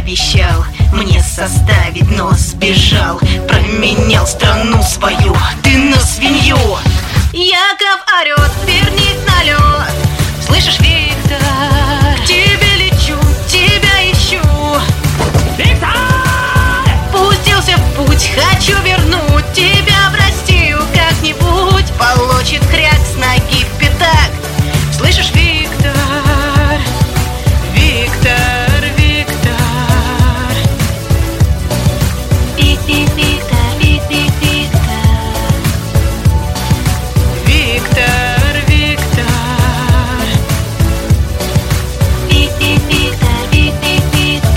обещал мне составить, но сбежал. Променял страну свою ты на свинью. Яков орёт, вернись на лёд. Слышишь, Виктор? К тебе лечу, тебя ищу. Виктор! Пустился в путь, хочу вернуть тебя в Россию как-нибудь. Получит хряк с ноги в пятак. Слышишь, Виктор? Виктор, Виктор. Виктор, Виктор. Виктор, Виктор. Виктор, Виктор.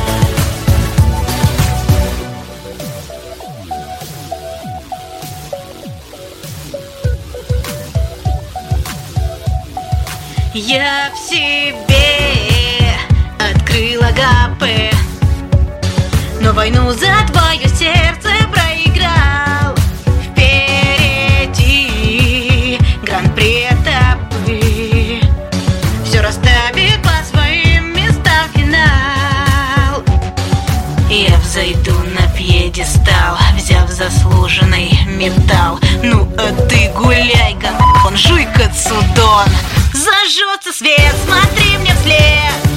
Я в себе открыл агапы, но войну за твое сердце проиграл. Впереди гран-при этапы, все расставит по своим местам финал. Я взойду на пьедестал, взяв заслуженный медал. Ну а ты гуляй, гандон, жуй кацудон. Зажжется свет, смотри мне вслед.